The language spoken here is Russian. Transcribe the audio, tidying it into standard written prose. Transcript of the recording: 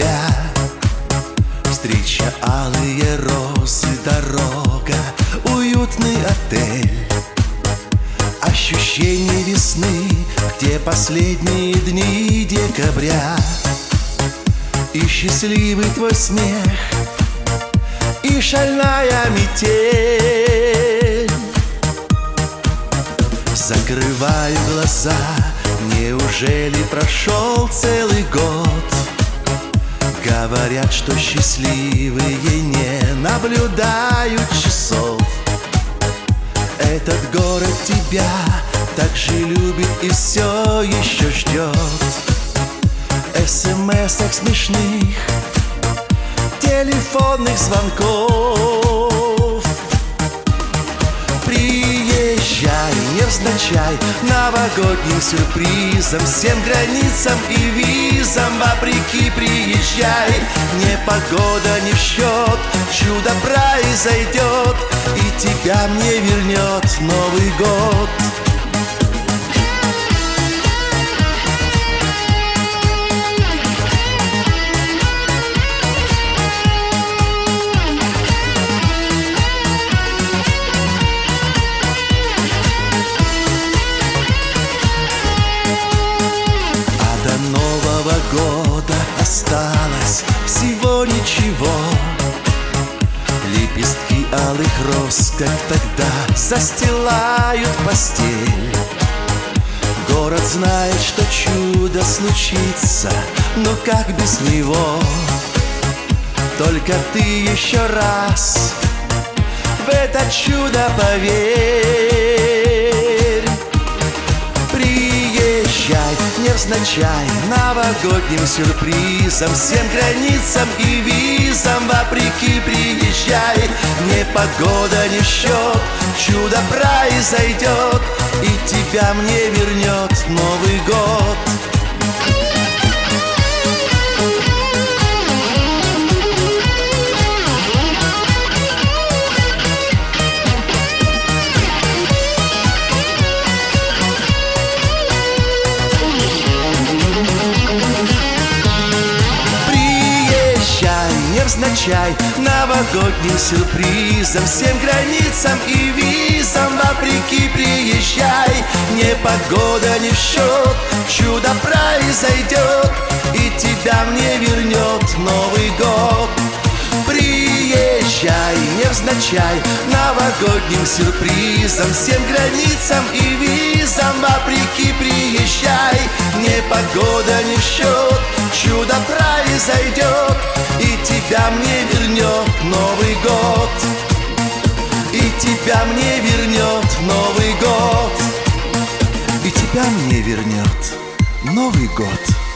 тебя. Встреча, алые розы, дорога, уютный отель. Ощущение весны, где последние дни декабря. И счастливый твой смех, и шальная метель. Закрываю глаза, неужели прошел целый год? Говорят, что счастливые не наблюдают часов. Этот город тебя так же любит и все еще ждет. СМС-ок смешных, телефонных звонков. Приезжай, невзначай, новогодним сюрпризом, всем границам и визам вопреки приезжай. Непогода не в счет, чудо произойдет, и тебя мне вернет Новый год. Года осталось всего ничего. Лепестки алых роз, как тогда, застилают постель. Город знает, что чудо случится, но как без него? Только ты еще раз в это чудо поверь. Приезжай, невзначай, новогодним сюрпризом, всем границам и визам вопреки приезжай. Непогода не в счет, чудо произойдет, и тебя мне вернет Новый год. Невзначай, новогодним сюрпризом, всем границам и визам вопреки приезжай. Непогода не в счет, чудо произойдет, и тебя мне вернет Новый год. Приезжай, невзначай, новогодним сюрпризом, всем границам и визам вопреки приезжай. Непогода не в счет, чудо произойдет, и тебя мне вернет Новый год. И тебя мне вернет Новый год. И тебя мне вернет Новый год.